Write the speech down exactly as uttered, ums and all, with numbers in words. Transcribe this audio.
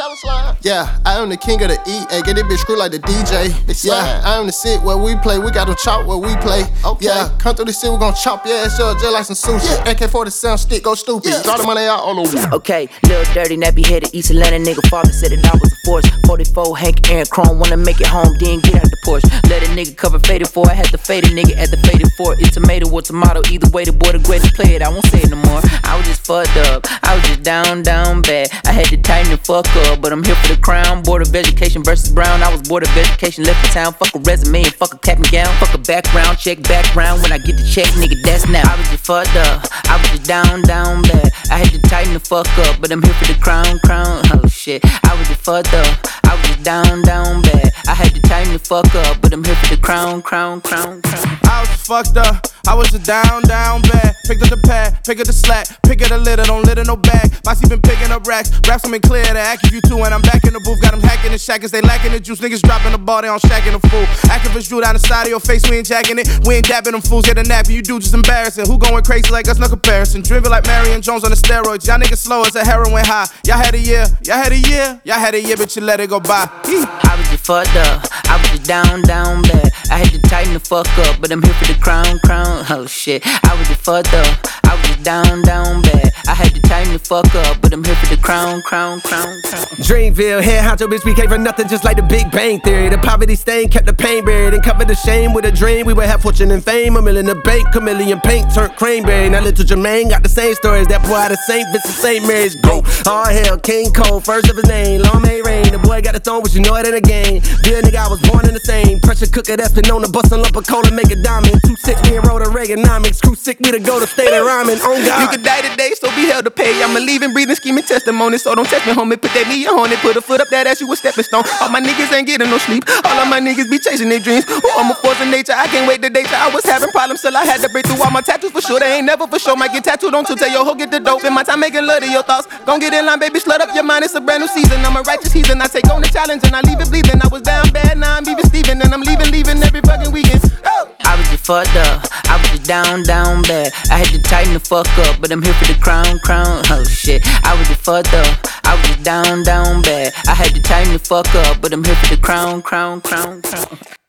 tell them slime. Yeah, I am the king of the E. Hey, get this bitch screwed like the D J. Yeah, I am the sit where we play. We got to chop where we play. Okay. Yeah, come through the city, we gon' chop your ass up just like some sushi. Yeah. A K forty-seven stick, go stupid. Yeah. Draw the money out all over. Okay, little dirty, nappy headed East Atlanta nigga. Father said that I was a force. forty-four, Hank, Aaron, Chrome. Wanna make it home, then get out the Porsche. Let a nigga cover faded for. I had to fade a nigga at the faded for. It's tomato or tomato. Either way, the boy the greatest play it. I won't say it no more. I was just fucked up. I was just down, down bad. I had to tighten the fuck up, but I'm here for the crown. Board of Education versus Brown. I was board of education, left the town. Fuck a resume and fuck a cap and gown. Fuck a background check, background. When I get the check, nigga, that's now. I was just fucked up. I was just down, down bad. I had to tighten the fuck up, but I'm here for the crown, crown. Oh shit. I was just fucked up. I was just down, down bad. I had to tighten the fuck up, but I'm here for the crown, crown, crown, crown. I was fucked up, I was just down, down bad. Picked up the pad, pick up the slack, pick up the litter, don't litter no bag. Bossy been picking up racks, raps them in clear to act you two. And I'm back in the booth, got them hacking the shackers, they lacking the juice. Niggas dropping the ball, they on shacking the fool. Activists drew down the side of your face, we ain't jacking it. We ain't dabbing them fools, get a nap, you do just embarrassing. Who going crazy like us, no comparison. Driven like Marion Jones on the steroids, y'all niggas slow as a heroin high. Y'all had a year, y'all had a year, y'all had a year, but you let it go by. I was just fucked up, I was just down, down bad. I had to tighten the fuck up, but I'm here for the crown, crown. Oh shit, I was just fucked up, I was just down, down bad. I had to tighten the fuck up, but I'm here for the crown, crown, crown, crown. Dreamville, head honcho, bitch, we came for nothing, just like the Big Bang Theory. The poverty stain kept the pain buried and covered the shame with a dream. We would have fortune and fame, a million in the bank, chameleon paint turned cranberry. Now little Jermaine got the same stories, that boy out of Saint Vincent, Saint Mary's go. All hell, King Cole, first of his name, long may rain. The boy got the throne, but you know it ain't a game. Real nigga, I was born in the same. Pressure cooker that's been on the bus and lump of cola, make a diamond. Too sick, me and wrote a Reaganomics. Crew sick, we to go to state of rhyming. On God. You could die today, so be held to pay. I'm a leaving, breathing, scheming testimony. So don't test me, homie. Put that knee on it, put a foot up that ass, you a stepping stone. All my niggas ain't getting no sleep. All of my niggas be chasing their dreams. Ooh, I'm a force of nature, I can't wait the day till I was having problems, till I had to break through all my tattoos for sure. They ain't never for sure. Might get tattooed on to tell your hoe get the dope. Spend my time making love to your thoughts. Gon' get in line, baby, slut up your mind. It's a brand new season. I'm a righteous heathen. I take on the challenge and I leave it bleeding. I was down bad, now I'm even Steven, and I'm leaving, leaving every fucking weekend. Oh. I was just fucked up, I was just down, down bad. I had to tighten the fuck up, but I'm here for the crown, crown. Oh shit, I was just fucked up, I was just down, down bad. I had to tighten the fuck up, but I'm here for the crown, crown, crown, crown.